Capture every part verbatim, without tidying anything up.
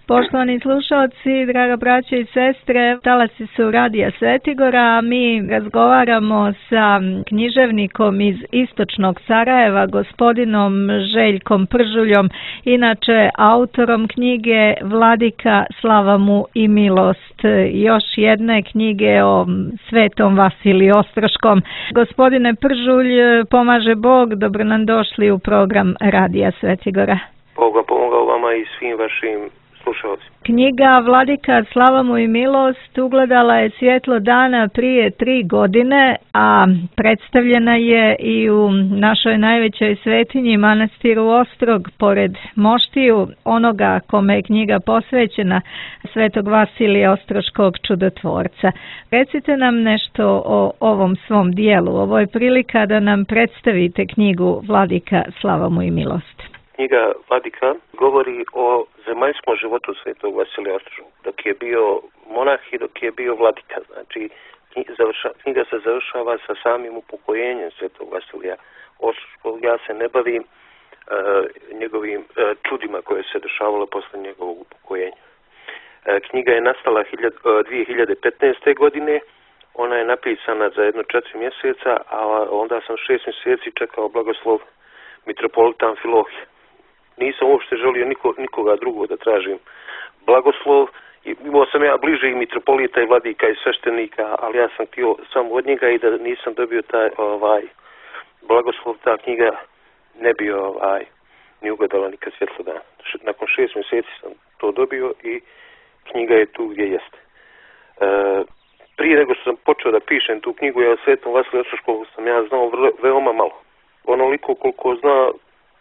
Poštovani slušalci, draga braća i sestre, talasi su Radija Svetigora, a mi razgovaramo sa književnikom iz istočnog Sarajeva, gospodinom Željkom Pržuljom, inače autorom knjige Vladika, slava mu i milost, još jedne knjige o Svetom Vasiliju Ostroškom. Gospodine Pržulj, pomaže Bog, dobro nam došli u program Radija Svetigora. Bog vam pomogao vama i svim vašim slušalcima. Knjiga Vladika, slava mu i milost ugledala je svjetlo dana prije tri godine, a predstavljena je i u našoj najvećoj svetinji, manastiru Ostrog, pored moštiju onoga kome je knjiga posvećena, Svetog Vasilija Ostroškog čudotvorca. Recite nam nešto o ovom svom dijelu. Ovo je prilika da nam predstavite knjigu Vladika, slava mu i milost. Knjiga Vladika govori o zemaljskom životu Svetog Vasilija Ostroškog, dok je bio monah i dok je bio vladika. Znači, knjiga se završava sa samim upokojenjem Svetog Vasilija Ostroškog. Ja se ne bavim uh, njegovim uh, čudima koje se dešavalo posle njegovog upokojenja. Uh, knjiga je nastala dvije hiljade petnaeste. godine. Ona je napisana za jedno četiri mjeseca, a onda sam šest mjeseci čekao blagoslov mitropolita Amfilohija. Nisam uopšte želio niko, nikoga drugog da tražim blagoslov. Imao sam ja bliže i mitropolita i vladika i sveštenika, ali ja sam htio samo od njega i da nisam dobio taj ovaj, blagoslov, ta knjiga ne bi ovaj, ni ugledala nikad svjetlo dana. Nakon šest mjeseci sam to dobio i knjiga je tu gdje jeste. E, prije nego što sam počeo da pišem tu knjigu, ja o Svetom Vasiliju Ostroškom sam ja znao vrlo, veoma malo. Onoliko koliko zna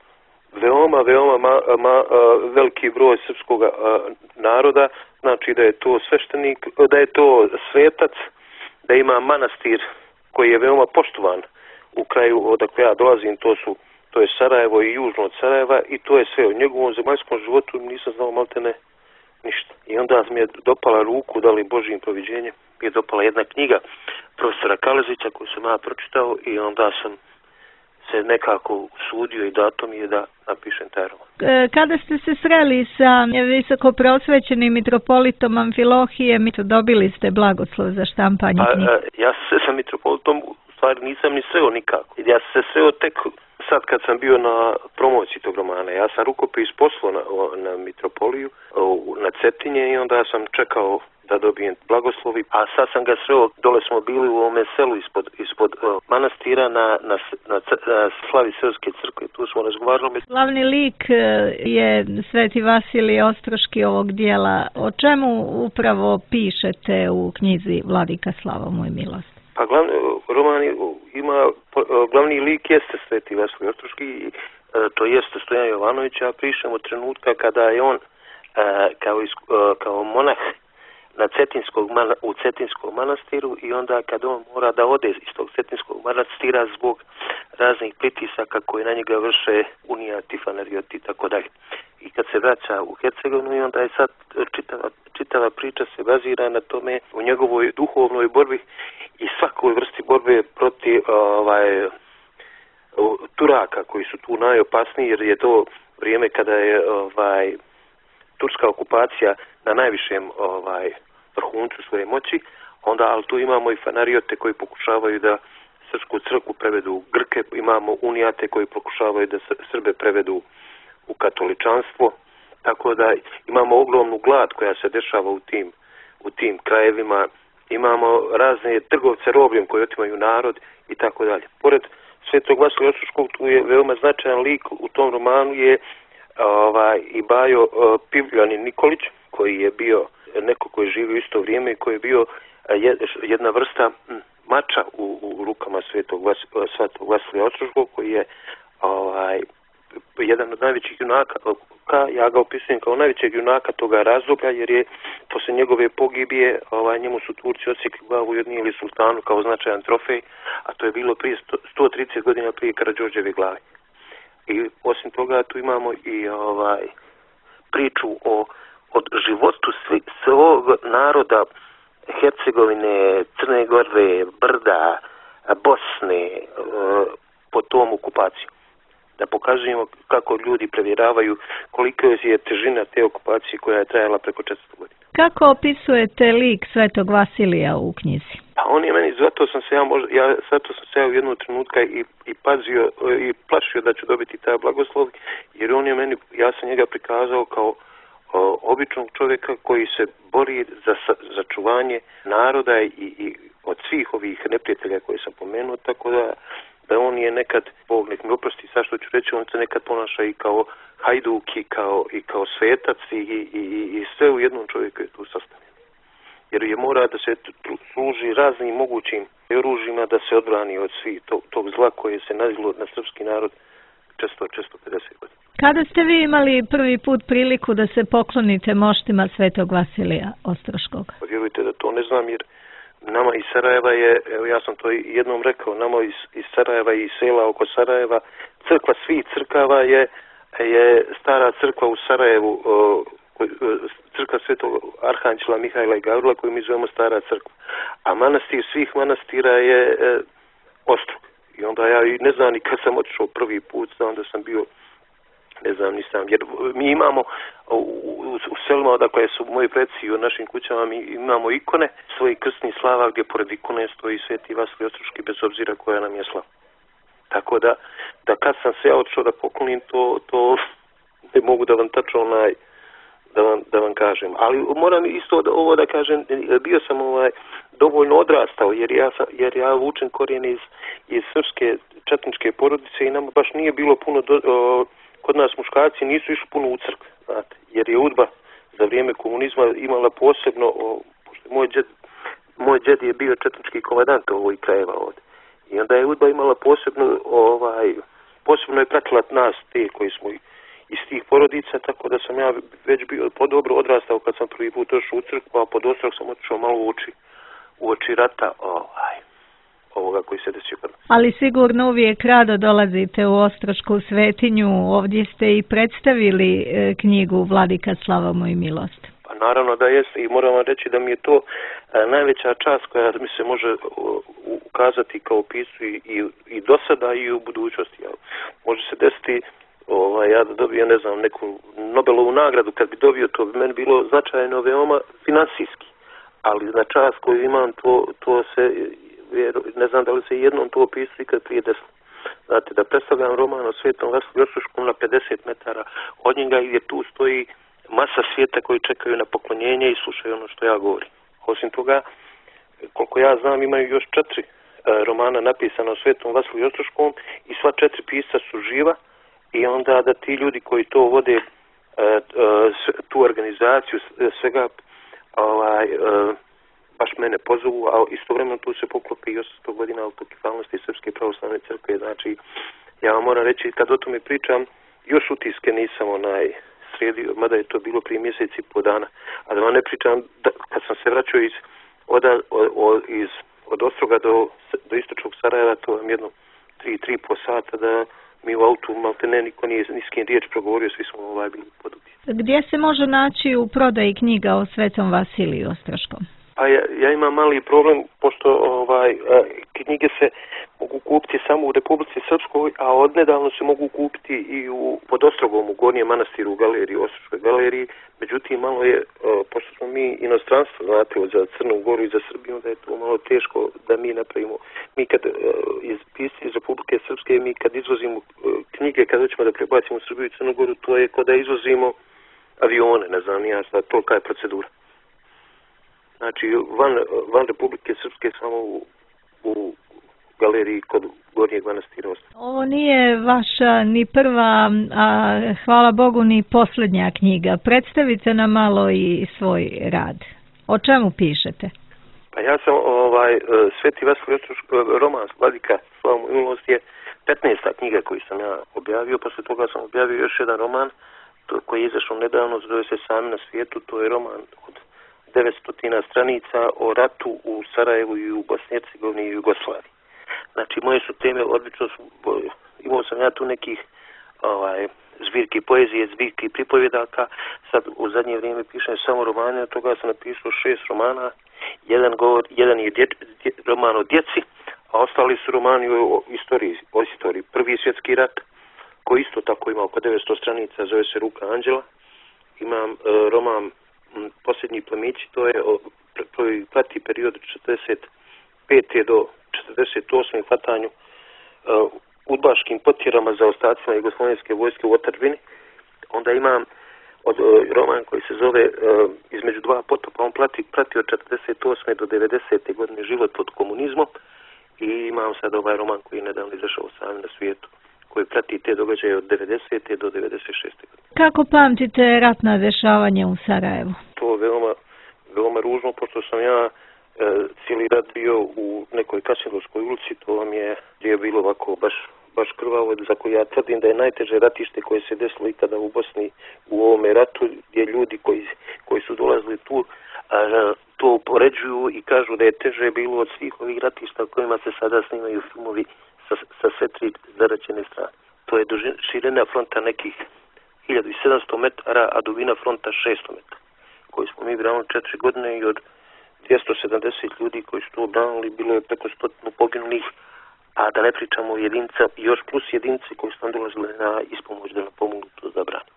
veoma, veoma ma, ma, veliki broj srpskog naroda, znači da je to sveštenik, da je to svetac, da ima manastir koji je veoma poštovan u kraju odakle ja dolazim, to su to je Sarajevo i južno od Sarajeva i to je sve. O njegovom zemaljskom životu nisam znao maltene ništa. I onda mi je dopala ruku, da li Božjim proviđenjem, mi je dopala jedna knjiga profesora Kalezića koju sam ja pročitao i onda sam se nekako sudio i dato mi je da napišem taj roman. Kada ste se sreli sa visoko prosvećenim mitropolitom Amfilohijem, dobili ste blagoslov za štampanje knjige? A, ja se sa mitropolitom u stvari nisam ni sreo nikako. Ja sam se sreo tek sad kad sam bio na promociji tog romana. Ja sam rukopis poslao na, na mitropoliju, na Cetinje i onda sam čekao da dobijem blagoslovi, a sad sam ga sreo, dole smo bili u ovome selu ispod, ispod uh, manastira na, na, na, na slavi Srpske crkve, tu smo razgovarali. Glavni lik je Sveti Vasilij Ostroški ovog dijela. O čemu upravo pišete u knjizi Vladika, slava mu i milost? Pa glavni, roman ima, glavni lik jeste Sveti Vasilij Ostroški, i, to jeste Stojan Jovanović, a pišem od trenutka kada je on kao, kao monah na Cetinskog, u Cetinskom manastiru i onda kad on mora da ode iz tog Cetinskog manastira zbog raznih pritisaka koje na njega vrše unijati, fanarioti i tako dalje. I kad se vraća u Hercegovinu i onda je sad čitava, čitava priča se bazira na tome u njegovoj duhovnoj borbi i svakoj vrsti borbe protiv ovaj, Turaka koji su tu najopasniji, jer je to vrijeme kada je ovaj, turska okupacija na najvišem ovaj, vrhuncu svoje moći, onda, ali tu imamo i fanariote koji pokušavaju da srpsku crkvu prevedu u Grke, imamo unijate koji pokušavaju da Srbe prevedu u katoličanstvo, tako da imamo ogromnu glad koja se dešava u tim, u tim krajevima, imamo razne trgovce robljem koji otimaju narod i tako dalje. Pored Svetog Vasilija Ostroškog, tu je veoma značajan lik u tom romanu je ovaj, i Bajo uh, Pivljanin Nikolić, koji je bio neko koji je živio u isto vrijeme i koji je bio jedna vrsta mača u, u rukama Svetog, Vas, Svetog Vasilija Ostroškog, koji je ovaj, jedan od najvećih junaka, ja ga opisujem kao najvećeg junaka toga razdoblja, jer je posle njegove pogibije ovaj, njemu su Turci odsjekli glavu i odnijeli sultanu kao značajan trofej, a to je bilo prije sto trideset godina prije Karađorđeve glave. I osim toga tu imamo i ovaj, priču o od životu svi, svog naroda Hercegovine, Crne Gore, Brda, Bosne, po tom okupaciju. da pokazujemo kako ljudi provjeravaju koliko je težina te okupacije koja je trajala preko četiristo godina. Kako opisujete lik Svetog Vasilija u knjizi? Pa on je meni, zato sam se ja, možda, ja zato sam se ja u jednu trenutka i, i pazio i plašio da ću dobiti taj blagoslov, jer on je meni, ja sam njega prikazao kao o, običnog čovjeka koji se bori za začuvanje naroda i, i od svih ovih neprijatelja koje sam pomenuo, tako da da on je nekad, Bog nek mi oprosti sad što ću reći, on se nekad ponaša i kao hajduk i kao, i kao svetac i, i, i sve u jednom čovjeku je tu sastavljeno. Jer je mora da se služi raznim mogućim oružjima da se odbrani od svih tog, tog zla koje se nazilo na srpski narod često, često pedeset godina. Kada ste vi imali prvi put priliku da se poklonite moštima Svetog Vasilija Ostroškog? Vjerujte da to ne znam, jer nama iz Sarajeva je, evo ja sam to jednom rekao, nama iz, iz Sarajeva i sela oko Sarajeva, crkva svih crkava je, je stara crkva u Sarajevu, o, crkva Svetog Arhanđela Mihajla i Gavrila koju mi zovemo stara crkva. A manastir svih manastira je e, Ostrog. I onda ja i ne znam ni kad sam otišao prvi put, znam da sam bio, ne znam nisam, jer mi imamo u, u, u selima odakle su moji preci u našim kućama, mi imamo ikone svojih krstnih slava gdje pored ikone stoji Sveti Vasilij Ostroški bez obzira koja nam je slava. Tako da, da kad sam se ja otišao da poklonim, to, to ne mogu da vam tačno onaj, da vam, da vam kažem. Ali moram isto da, ovo da kažem, bio sam ovaj dovoljno odrastao, jer ja, sam, jer ja vučem korijene iz, iz srpske četničke porodice i nama baš nije bilo puno, do, o, kod nas muškarci nisu išli puno u crkvu, znate, jer je UDBA za vrijeme komunizma imala posebno, o, pošto moj džed, moj džed je bio četnički komandant ovoj krajeva ovdje. I onda je UDBA imala posebno, ovaj, posebno je pratila nas, te koji smo iz tih porodica, tako da sam ja već bio podobro odrastao kad sam prvi put došao u crkvu, a pod Ostrog sam otišao malo u oči, u oči rata ovaj, ovoga koji se desio kod nas. Ali sigurno uvijek rado dolazite u Ostrošku svetinju, ovdje ste i predstavili e, knjigu Vladika Slavomoj milost. Pa naravno da jeste i moram vam reći da mi je to a, najveća čast koja mi se može o, ukazati kao pisu i, i, i do sada i u budućnosti. Ja, može se desiti Ovaj, ja da dobio, ne znam, neku Nobelovu nagradu, kad bi dobio, to bi meni bilo značajno veoma finansijski. Ali na čast koju imam, to, to se, ne znam da li se jednom to opisuje kad prije desno. Znate, da predstavljam roman o Svetom Vasiliju Ostroškom na pedeset metara od njega gdje tu stoji masa svijeta koji čekaju na poklonjenje i slušaju ono što ja govorim. Osim toga, koliko ja znam, imaju još četiri uh, romana napisana o Svetom Vasiliju Ostroškom i sva četiri pisca su živa. I onda da ti ljudi koji to vode, uh, uh, tu organizaciju, svega, ovaj, uh, baš mene pozovu, a istovremeno tu se poklopi i osamsto godina autokefalnosti Srpske pravoslavne crkve. Znači, ja vam moram reći, kad o tome pričam, još utiske nisam onaj sredio, mada je to bilo prije mjeseci i po dana. A da vam ne pričam, da, kad sam se vraćao iz, od, od, iz, od Ostroga do, do istočnog Sarajeva, to vam jedno tri, tri po sata da mi u autu malte ne, niko nije ni s kim riječ progovorio, svi smo ovaj bili podobni. Gdje se može naći u prodaji knjiga o Svetom Vasiliju Ostroškom? Pa ja, ja imam mali problem, pošto ovaj, knjige se mogu kupiti samo u Republici Srpskoj, a odnedavno se mogu kupiti i u, pod Ostrogom, u Gornjem manastiru, u galeriji, u Ostroškoj galeriji. Međutim, malo je, pošto smo mi inostranstvo, znate, za Crnu Goru i za Srbiju, da je to malo teško da mi napravimo. Mi kad iz pisci iz Republike Srpske, mi kad izvozimo knjige, kad hoćemo da prebacimo u Srbiju i Crnu Goru, to je kao da izvozimo avione, ne znam, ja sad, tolika je procedura. Znači, van, van Republike Srpske samo u, u galeriji kod Gornjeg manastira. Ovo nije vaša ni prva, a hvala Bogu ni posljednja knjiga. Predstavite nam malo i svoj rad. O čemu pišete? Pa ja sam, ovaj, Sveti Vasilij Ostroški roman Vladika Slavomoj milost je petnaesta knjiga koju sam ja objavio. Posle toga sam objavio još jedan roman koji je izašao nedavno, zove se Sami na svijetu. To je roman od devetsto stranica o ratu u Sarajevu i u Bosni i Hercegovini i Jugoslaviji. Znači, moje su teme odlično, imao sam ja tu nekih ovaj, zbirki poezije, zbirki pripovjedaka, sad u zadnje vrijeme pišem samo romane, od toga sam napisao šest romana, jedan, govor, jedan je dje, dje, roman o djeci, a ostali su romani o istoriji, o istoriji. Prvi svjetski rat, koji isto tako ima oko devetsto stranica, zove se Ruka anđela. Imam uh, roman m, Posljednji plemići, to je o, pr, prati period od četrdeset pete do četrdeset osme hvatanju uh, udbaškim potjerama za ostacima jugoslovenske vojske u otadžbini. Onda imam od, uh, roman koji se zove uh, Između dva potopa, on prati, prati od četrdeset osme do devedesete godine život pod komunizmom. I imam sad ovaj roman koji je nedavno izašao Sami na svijetu, koji prati te događaje od devedesete do devedeset šeste godine. Kako pamtite ratna dešavanja u Sarajevu? To je veoma, veoma ružno, pošto sam ja e, cijeli rat bio u nekoj Kašinovskoj ulici, to vam je, gdje je bilo ovako baš, baš krvavo, za koje ja tvrdim da je najteže ratište koje se desilo ikada u Bosni u ovome ratu, gdje ljudi koji, koji su dolazili tu, a, to upoređuju i kažu da je teže bilo od svih ovih ratišta kojima se sada snimaju filmovi sa, sa sve tri zaraćene strane. To je dužina, širina fronta nekih hiljadu sedamsto metara, a dubina fronta šesto metara, koji smo mi branili četiri godine i od dvjesto sedamdeset ljudi koji su to obranili, bilo je preko stotinu poginulih, a da ne pričamo o jedinca, još plus jedinci koji su nam dolazili na ispomoć da nam pomogli to zabrani.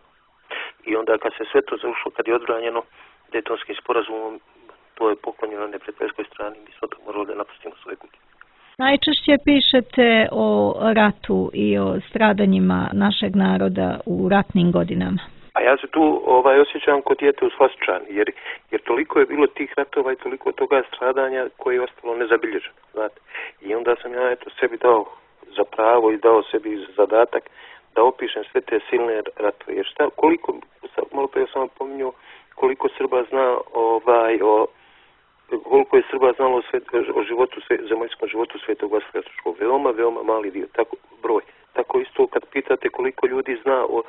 I onda kad se sve to završilo, kad je odbranjeno Dejtonskim sporazumom, to je poklonjeno neprijateljskoj strani, mi smo to morali da napustimo svoje kuće. Najčešće pišete o ratu i o stradanjima našeg naroda u ratnim godinama. A ja se tu ovaj, osjećam kod dijete u Svasčani, jer, jer toliko je bilo tih ratova i toliko toga stradanja koje je ostalo nezabilježeno. Znate. I onda sam ja eto sebi dao za pravo i dao sebi zadatak da opišem sve te silne ratove. Jer šta, koliko, malo prije sam vam pominjao, koliko Srba zna ovaj, o koliko je Srba znalo o, svet, o životu, zemaljskom životu Svetog Vasilija Ostroškog. Veoma, veoma mali dio, tako broj. Tako isto kad pitate koliko ljudi zna o,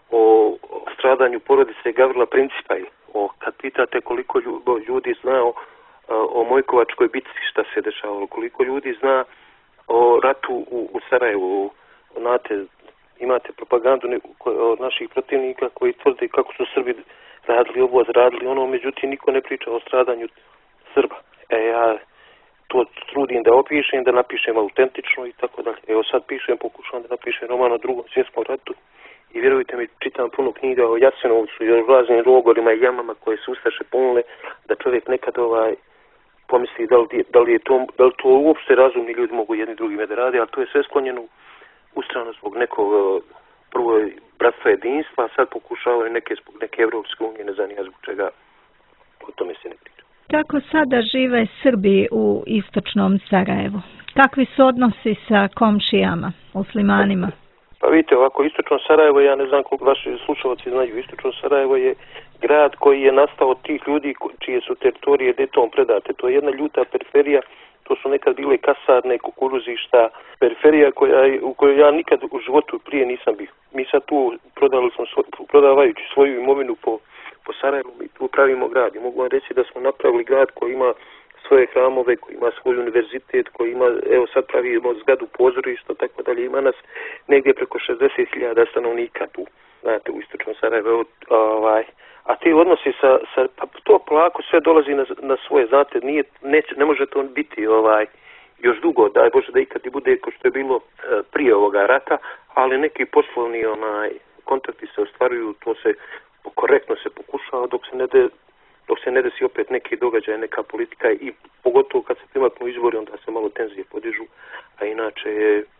o, o stradanju porodice Gavrila Principa, o, kad pitate koliko ljudi zna o, o Mojkovačkoj bitci šta se dešavalo, koliko ljudi zna o ratu u, u Sarajevu, znate, imate propagandu od naših protivnika koji tvrde kako su Srbi radili ovo, radili ono, međutim niko ne priča o stradanju Srba. E ja to trudim da opišem, da napišem autentično i tako dalje. Evo sad pišem, pokušavam da napišem roman o Drugom svjetskom ratu i vjerujte mi, čitam puno knjiga o Jasenovcu i o raznim logorima i jamama koje su ustaše punile, da čovjek nekad ovaj pomisli da li, da li je to, da li to uopšte razumni ljudi mogu jedni drugime da rade, ali to je sve sklonjeno u stranu zbog nekog prvo bratstva jedinstva, a sad pokušavaju neke zbog neke Evropske unije, ne znam ja zbog čega, o tome se ne priča. Kako sada žive Srbi u istočnom Sarajevu? Kakvi su odnosi sa komšijama, muslimanima? Pa vidite, ovako, istočno Sarajevo, ja ne znam koliko vaši slušalci znaju, istočno Sarajevo je grad koji je nastao od tih ljudi čije su teritorije Dejtonom predate. To je jedna ljuta periferija, to su nekad bile kasarne, kukuruzišta, periferija koja, u kojoj ja nikad u životu prije nisam bio. Mi sad tu prodali smo, svoj, prodavajući svoju imovinu po po Sarajevu i tu pravimo grad. I mogu vam reći da smo napravili grad koji ima svoje hramove, koji ima svoj univerzitet, koji ima, evo sad pravimo zgradu pozorišta, tako dalje. Ima nas negdje preko šezdeset hiljada stanovnika tu, znate, u istočnom Sarajevu. Ovaj, a ti odnosi sa, sa, pa to polako sve dolazi na, na svoje, znate, nije, neće, ne može to biti ovaj, još dugo, daj Bože da ikad i bude ko što je bilo e, prije ovoga rata, ali neki poslovni onaj, kontakti se ostvaruju, to se korektno se pokušava dok se ne de, dok se ne desi opet neki događaj, neka politika i pogotovo kad se primaknu izbori onda se malo tenzije podižu, a inače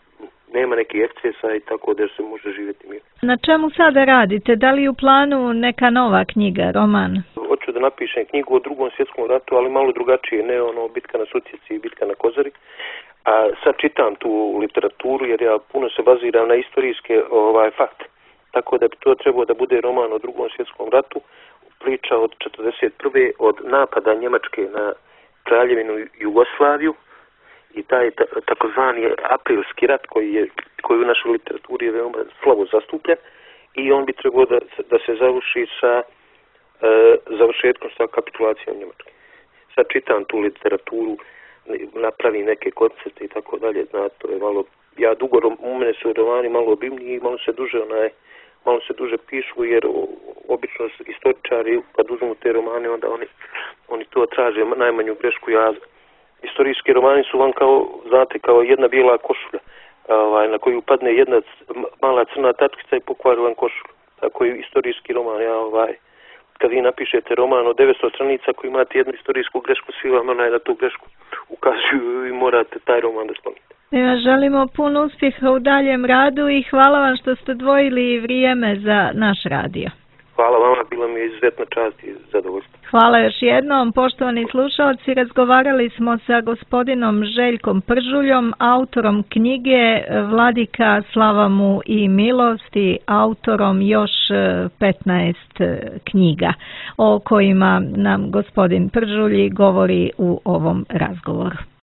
nema nekih ekscesa i tako da se može živjeti mir. Na čemu sada radite? Da li u planu neka nova knjiga, roman? Hoću da napišem knjigu o Drugom svjetskom ratu, ali malo drugačije, ne ono bitka na Sutjeci i bitka na Kozari. A sad čitam tu literaturu jer ja puno se baziram na istorijske ovaj, fakte. Tako da bi to trebalo da bude roman o Drugom svjetskom ratu, priča od četrdeset prve od napada Njemačke na Kraljevinu Jugoslaviju i taj takozvani aprilski rat koji je koji u našoj literaturi je veoma slabo zastupljen i on bi trebao da, da se završi sa e, završetkom sa kapitulacijom Njemačke. Sad čitam tu literaturu, napravim neke koncepte i tako dalje, znate, to je malo, ja dugo, u mene su romani malo obimniji i malo se duže onaj malo se duže pišu, jer obično istoričari kad uzmu te romane, onda oni, oni to traže najmanju grešku. Ja, istorijski romani su vam kao, znate, kao jedna bijela košulja. ovaj, na koju padne jedna mala crna tačkica i pokvari vam košulju. Tako je istorijski roman. Ja, ovaj, kad vi napišete roman od devetsto stranica koji imate jednu istorijsku grešku, svi vam onaj na tu grešku ukazuju i morate taj roman da sklonite. Mi vam želimo puno uspjeha u daljem radu i hvala vam što ste odvojili vrijeme za naš radio. Hvala vama, bila mi je izuzetna čast i zadovoljstvo. Hvala još jednom, poštovani slušalci. Razgovarali smo sa gospodinom Željkom Pržuljom, autorom knjige Vladika, slava mu i milost, i autorom još petnaest knjiga o kojima nam gospodin Pržulji govori u ovom razgovoru.